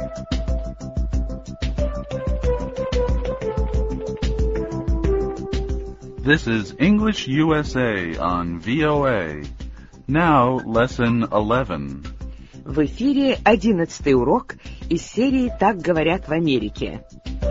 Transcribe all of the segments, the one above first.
This is English USA on VOA. Now, lesson 11. В эфире 11-й урок из серии «Так говорят в Америке».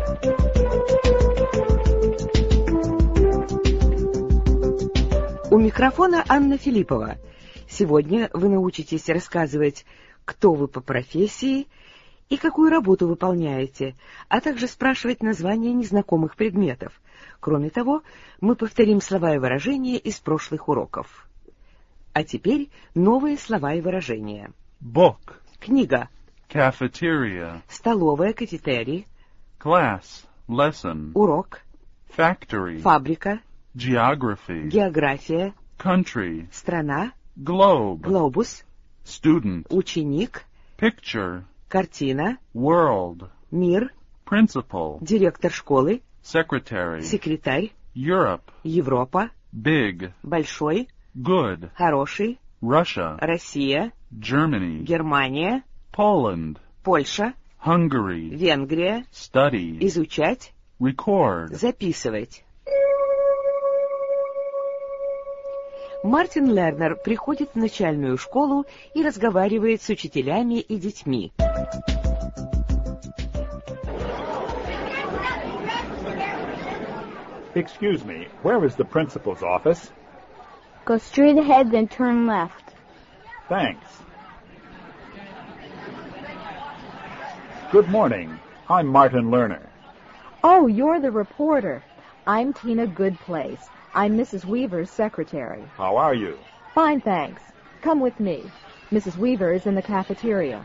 У микрофона Анна Филиппова. Сегодня вы научитесь рассказывать, кто вы по профессии и какую работу выполняете, а также спрашивать названия незнакомых предметов. Кроме того, мы повторим слова и выражения из прошлых уроков. А теперь новые слова и выражения. Book. Книга. Cafeteria. Столовая, кафетерий. Class. Lesson. Урок. Factory. Фабрика. Geography. География. Country. Страна. Globe. Глобус. Student. Ученик. Picture. Картина. World. Мир. Principal. Директор школы. Secretary. Секретарь. Europe. Европа. Big. Большой. Good. Хороший. Russia. Россия. Germany. Германия. Poland. Польша. Hungary. Венгрия. Study. Изучать. Record. Записывать. Мартин Лернер приходит в начальную школу и разговаривает с учителями и детьми. Excuse me, where is the principal's office? Go straight ahead, then turn left. Thanks. Good morning. I'm Martin Lerner. Oh, you're the reporter. I'm Tina Goodplace. I'm Mrs. Weaver's secretary. How are you? Fine, thanks. Come with me. Mrs. Weaver is in the cafeteria.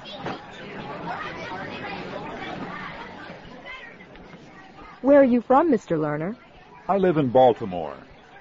Where are you from, Mr. Lerner? I live in Baltimore.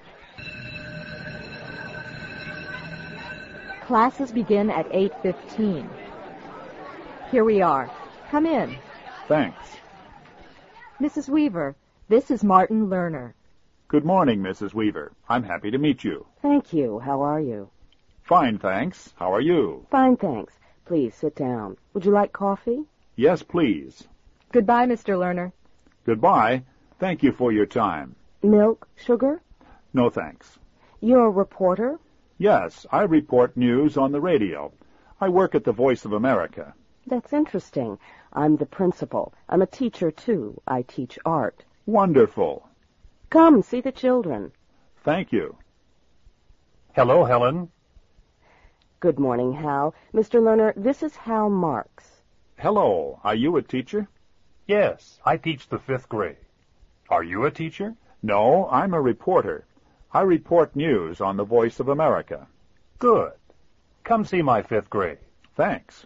Classes begin at 8:15. Here we are. Come in. Thanks. Mrs. Weaver, this is Martin Lerner. Good morning, Mrs. Weaver. I'm happy to meet you. Thank you. How are you? Fine, thanks. How are you? Fine, thanks. Please sit down. Would you like coffee? Yes, please. Goodbye, Mr. Lerner. Goodbye. Thank you for your time. Milk, sugar? No, thanks. You're a reporter? Yes, I report news on the radio. I work at the Voice of America. That's interesting. I'm the principal. I'm a teacher, too. I teach art. Wonderful. Come, see the children. Thank you. Hello, Helen. Good morning, Hal. Mr. Lerner, this is Hal Marks. Hello. Are you a teacher? Yes, I teach the 5th grade. Are you a teacher? No, I'm a reporter. I report news on the Voice of America. Good. Come see my 5th grade. Thanks.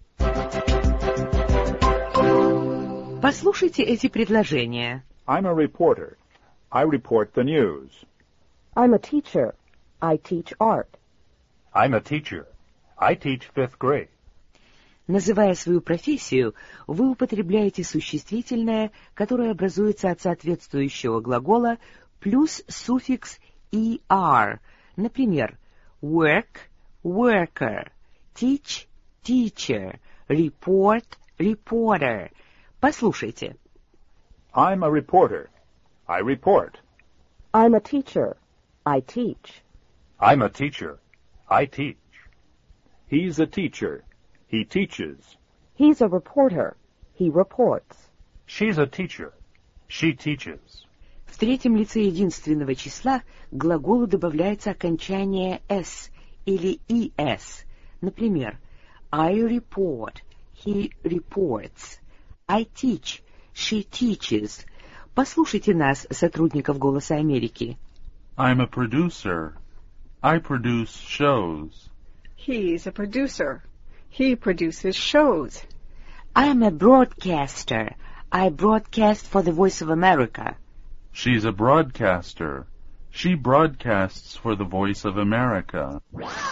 Послушайте эти предложения. I'm a reporter. I report the news. I'm a teacher. I teach art. I'm a teacher. I teach 5th grade. Называя свою профессию, вы употребляете существительное, которое образуется от соответствующего глагола плюс суффикс «er». Например, work – worker, teach – teacher, report – reporter. Послушайте. I'm a reporter. I report. I'm a teacher. I teach. I'm a teacher. I teach. He's a teacher. He teaches. He's a reporter. He reports. She's a teacher. She teaches. В третьем лице единственного числа к глаголу добавляется окончание «s» или «es». Например, I report. He reports. I teach. She teaches. Послушайте нас, сотрудников «Голоса Америки». I'm a producer. I produce shows. He's a producer. He produces shows. I'm a broadcaster. I broadcast for the Voice of America. She's a broadcaster. She broadcasts for the Voice of America.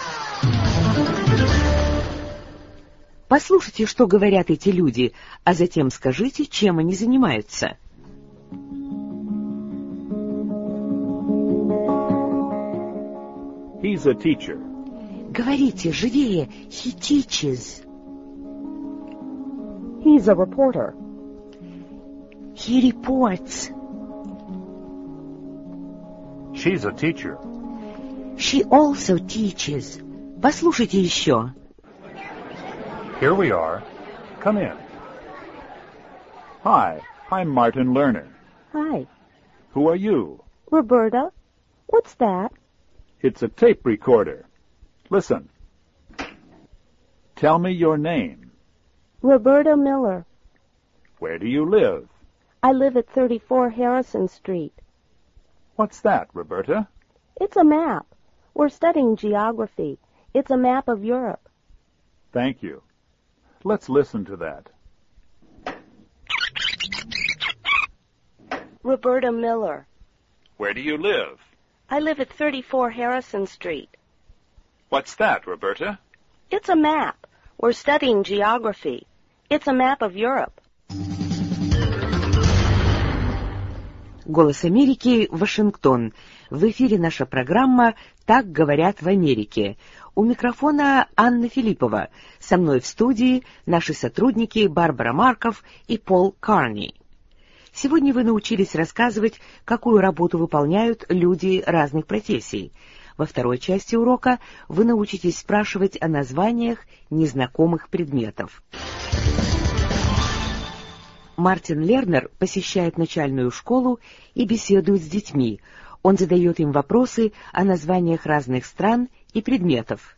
Послушайте, что говорят эти люди, а затем скажите, чем они занимаются. He's a teacher. Говорите, живее. He teaches. He's a reporter. He reports. She's a teacher. She also teaches. Послушайте еще. Here we are. Come in. Hi, I'm Martin Lerner. Hi. Who are you? Roberta? What's that? It's a tape recorder. Listen. Tell me your name. Roberta Miller. Where do you live? I live at 34 Harrison Street. What's that, Roberta? It's a map. We're studying geography. It's a map of Europe. Thank you. Let's listen to that. Roberta Miller. Where do you live? I live at 34 Harrison Street. What's that, Roberta? It's a map. We're studying geography. It's a map of Europe. Голос Америки, Вашингтон. В эфире наша программа «Так говорят в Америке». У микрофона Анна Филиппова. Со мной в студии наши сотрудники Барбара Марков и Пол Карни. Сегодня вы научились рассказывать, какую работу выполняют люди разных профессий. Во второй части урока вы научитесь спрашивать о названиях незнакомых предметов. Мартин Лернер посещает начальную школу и беседует с детьми. Он задает им вопросы о названиях разных стран и предметов.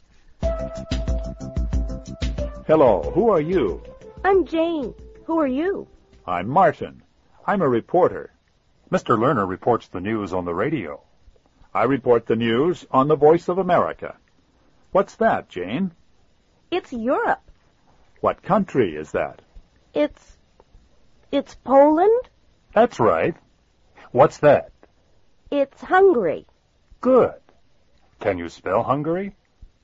Hello, who are you? I'm Jane. Who are you? I'm Martin. I'm a reporter. Mr. Lerner reports the news on the radio. I report the news on the Voice of America. What's that, Jane? It's Europe. What country is that? It's Poland. That's right. What's that? It's Hungary. Good. Can you spell Hungary?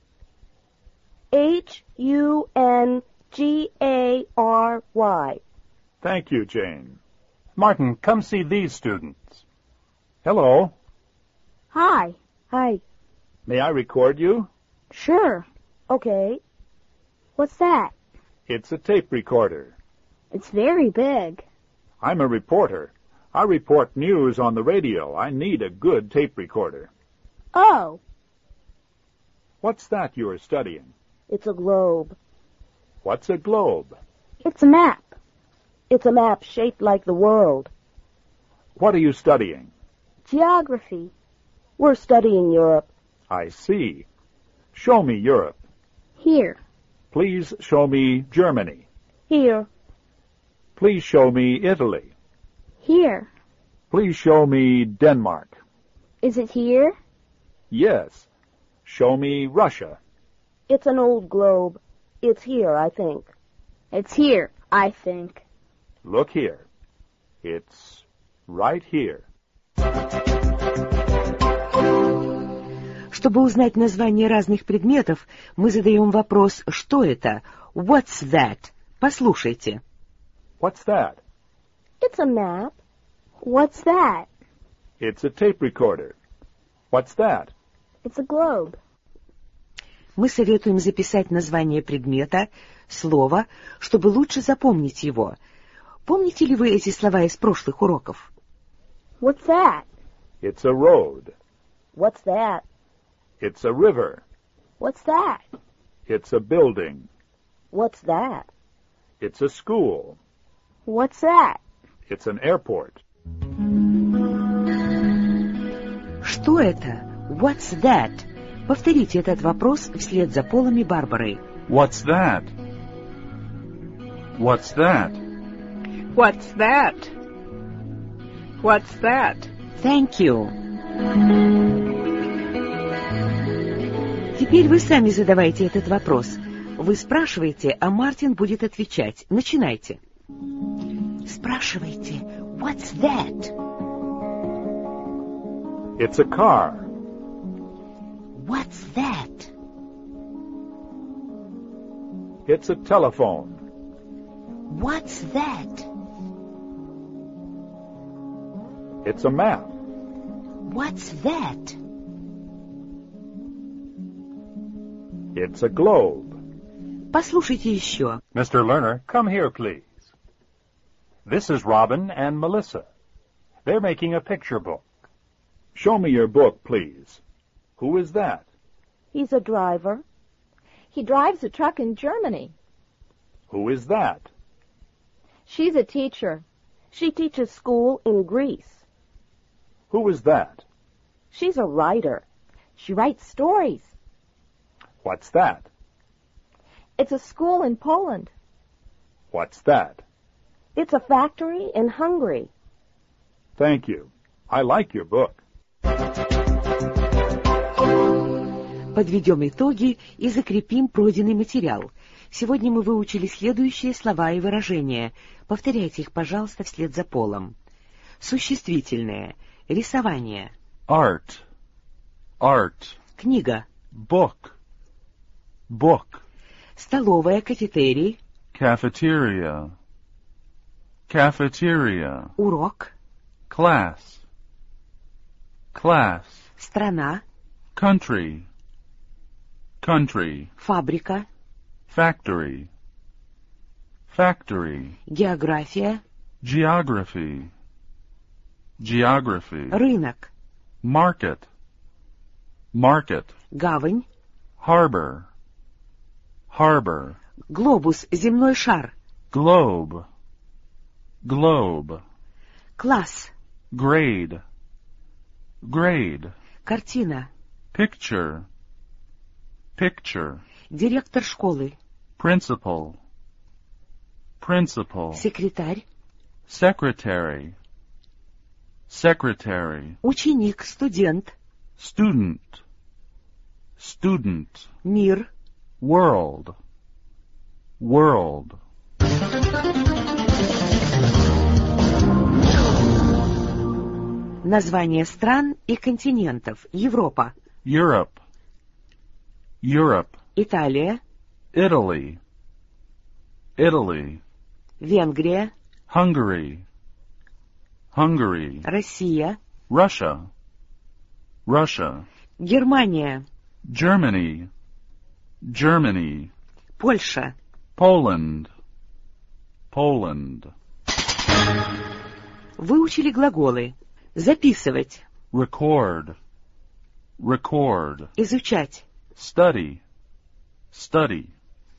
Hungary. Thank you, Jane. Martin, come see these students. Hello. Hi. Hi. May I record you? Sure. Okay. What's that? It's a tape recorder. It's very big. I'm a reporter. I report news on the radio. I need a good tape recorder. Oh. What's that you are studying? It's a globe. What's a globe? It's a map. It's a map shaped like the world. What are you studying? Geography. We're studying Europe. I see. Show me Europe. Here. Please show me Germany. Here. Please show me Italy. Here. Please show me Denmark. Is it here? Yes. Show me Russia. It's an old globe. It's here, I think. It's here, I think. Look here. It's right here. Чтобы узнать название разных предметов, мы задаем вопрос «Что это?» «What's that?» Послушайте. What's that? It's a map. What's that? It's a tape recorder. What's that? It's a globe. Мы советуем записать название предмета, слова, чтобы лучше запомнить его. Помните ли вы эти слова из прошлых уроков? What's that? It's a road. What's that? It's a river. What's that? It's a building. What's that? It's a school. What's that? It's an airport. Что это? What's that? Повторите этот вопрос вслед за Полом и Барбарой. What's that? What's that? What's that? What's that? Thank you. Теперь вы сами задавайте этот вопрос. Вы спрашиваете, а Мартин будет отвечать. Начинайте. Спрашивайте. What's that? It's a car. What's that? It's a telephone. What's that? It's a map. What's that? It's a globe. Послушайте еще. Mr. Lerner, come here, please. This is Robin and Melissa. They're making a picture book. Show me your book, please. Who is that? He's a driver. He drives a truck in Germany. Who is that? She's a teacher. She teaches school in Greece. Who is that? She's a writer. She writes stories. What's that? It's a school in Poland. What's that? It's a factory in Hungary. Thank you. I like your book. Подведем итоги и закрепим пройденный материал. Сегодня мы выучили следующие слова и выражения. Повторяйте их, пожалуйста, вслед за Полом. Существительное. Рисование. Art. Art. Книга. Book. Book. Столовая, кафетерий. Cafeteria. Cafeteria. Урок. Class. Class. Страна. Country. Country. Фабрика. Factory. Factory. География. Geography. Geography. Рынок. Market. Market. Гавань. Harbor. Harbor. Глобус, земной шар. Globe. Globe. Класс. Grade. Grade. Картина. Picture. Picture. Директор школы. Principal. Principal. Секретарь. Secretary. Secretary. Ученик, студент. Student. Student. Мир. World. World. Названия стран и континентов. Европа. Europe. Europe. Италия. Italy. Italy. Венгрия. Hungary. Hungary. Россия. Russia. Russia. Германия. Germany. Germany. Польша. Poland. Poland. Выучили глаголы. Записывать. Record. Record. Изучать. Study. Study.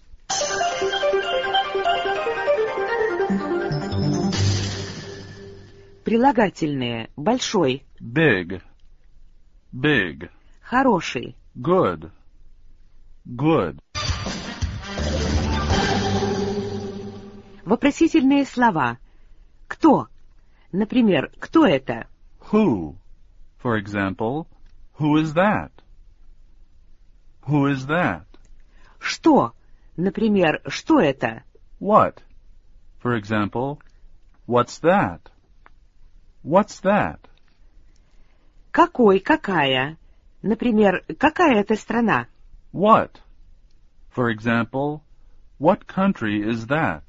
Прилагательные. Большой. Big. Big. Хороший. Good. Good. Вопросительные слова. Кто? Например, кто это? Who? For example, who is that? Who is that? Что? Например, что это? What? For example, what's that? What's that? Какой, какая? Например, какая это страна? What? For example, what country is that?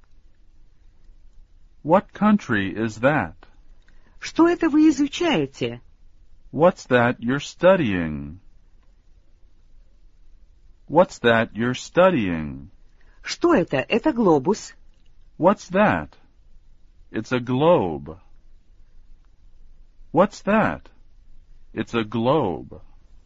What country is that? Что это вы изучаете? What's that you're studying? What's that you're studying? Что это? Это глобус. What's that? It's a globe. What's that? It's a globe.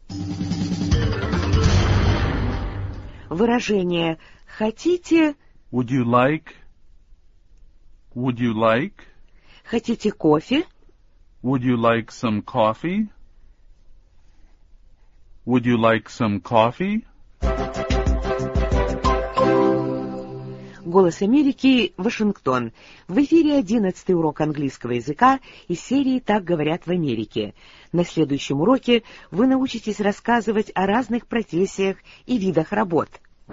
Выражение «хотите», Would you like? Would you like? «хотите кофе», Would you like some coffee? Would you like some coffee? «Голос Америки», Вашингтон. В эфире 11-й урок английского языка из серии «Так говорят в Америке». На следующем уроке вы научитесь рассказывать о разных профессиях и видах работ.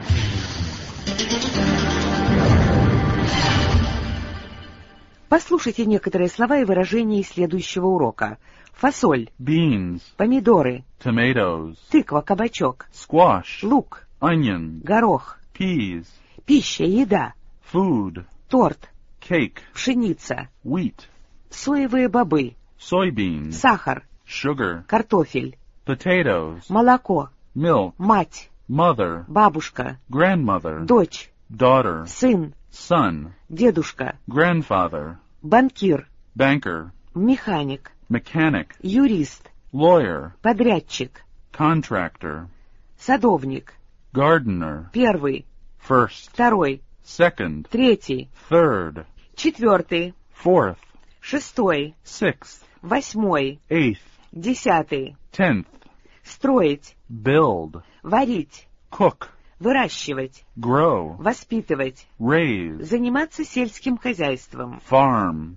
Послушайте некоторые слова и выражения из следующего урока. Фасоль, Beans, помидоры, tomatoes, тыква, кабачок, squash, лук, onion, горох, peas, пища, еда, food, торт, cake, пшеница, wheat, соевые бобы, soybeans, сахар, sugar, картофель, potatoes, молоко, milk, мать, mother, бабушка, grandmother, дочь, daughter, сын, son, дедушка, grandfather, банкир, banker, механик, mechanic, юрист, lawyer, подрядчик, contractor, садовник, gardener, первый, first, второй, second, третий, third, четвертый, fourth, шестой, sixth, восьмой, eighth, 10, 10th, строить, build, варить, cook, выращивать, grow, воспитывать, raise, заниматься сельским хозяйством. farm.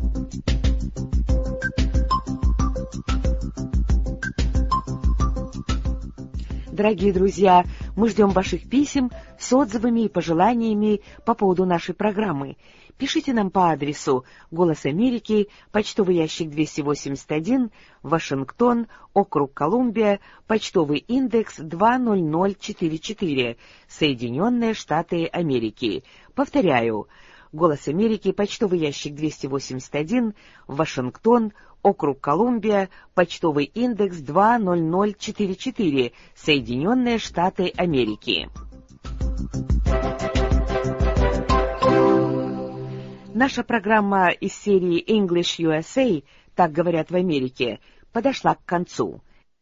Дорогие друзья, мы ждем ваших писем с отзывами и пожеланиями по поводу нашей программы. Пишите нам по адресу «Голос Америки», почтовый ящик 281, Вашингтон, округ Колумбия, почтовый индекс 20044, Соединенные Штаты Америки. Повторяю, «Голос Америки», почтовый ящик 281, Вашингтон, округ Колумбия, почтовый индекс 20044, Соединенные Штаты Америки. Наша программа из серии English USA, так говорят в Америке, подошла к концу.